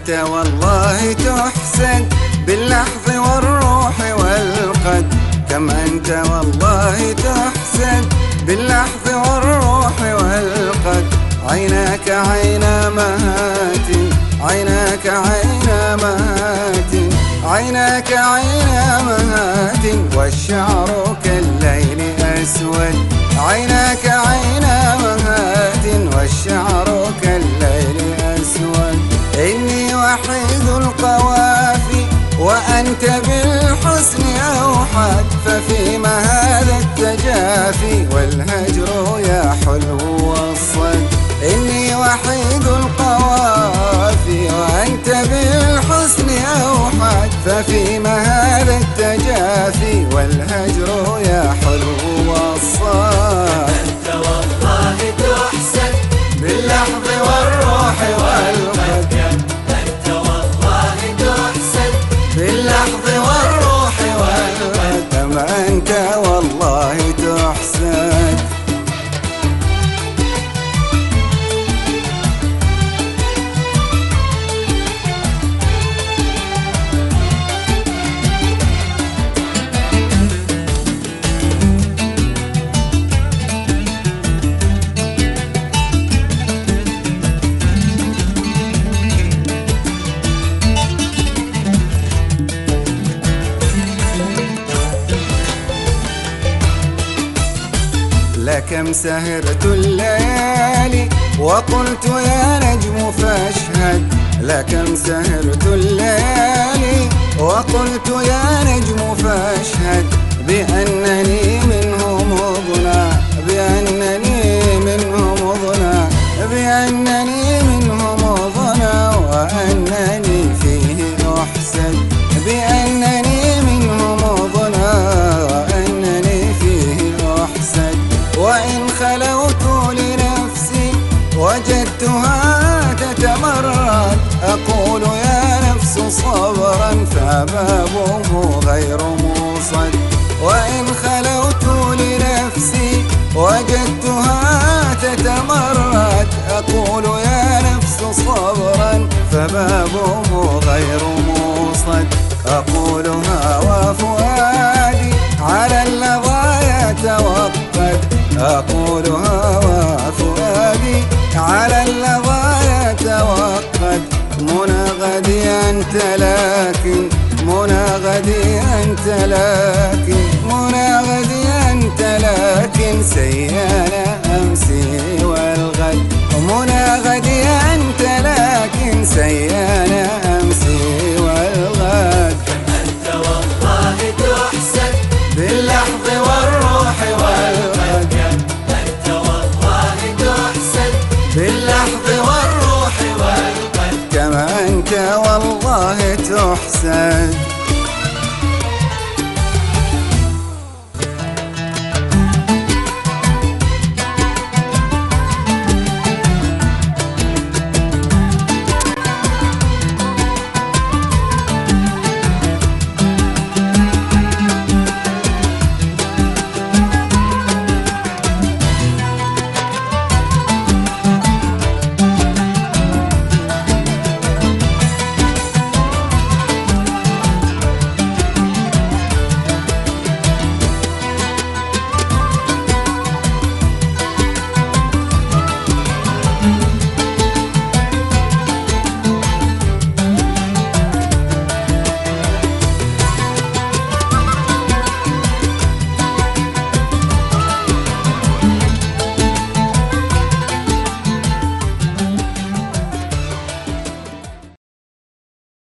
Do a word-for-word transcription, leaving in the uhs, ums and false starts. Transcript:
أنت والله تحسن باللحظ والروح والقد. كم أنت والله تحسن باللحظ والروح والقد. عيناك عين مهات، عيناك عين مهات، عيناك عين مهات، والشعر كالليل أسود. عيناك عين مهات والشعر كالليل أسود. إني وحيد القوافي وأنت بالحسن أوحد، ففيما هذا التجافي والهجر يا حلو والصد. إني وحيد القوافي وأنت بالحسن أوحد، ففيما هذا التجافي والهجر يا حلو والصد. أنت والله تحسن باللحظ والروح والقد. أنت والله تحسن باللحظ والروح والقد. كما أنت والله تحسن. لكم سهرت الليالي وقلت يا نجم فاشهد. لكم سهرت الليالي وقلت يا نجم فاشهد، بأنني منه مضنى، بأنني منه مضنى، بأنني منه مضنى، وأنني فيه أحسد. بأنني منه مضنى وأنني فيه أحسد. وإن خلوت لنفسي وجدتها تتمرد، أقول يا نفس صبرا فبابه غير موصد. وإن خلوت لنفسي وجدتها تتمرد، أقول يا نفس صبرا فبابه غير موصد. أقولها وفؤادي على اللظى يتوقد. أقولها وفؤادي على اللظى يتوقد. منى غدي أنت لكن، منى غدي أنت لكن، منى غدي أنت لكن سيئا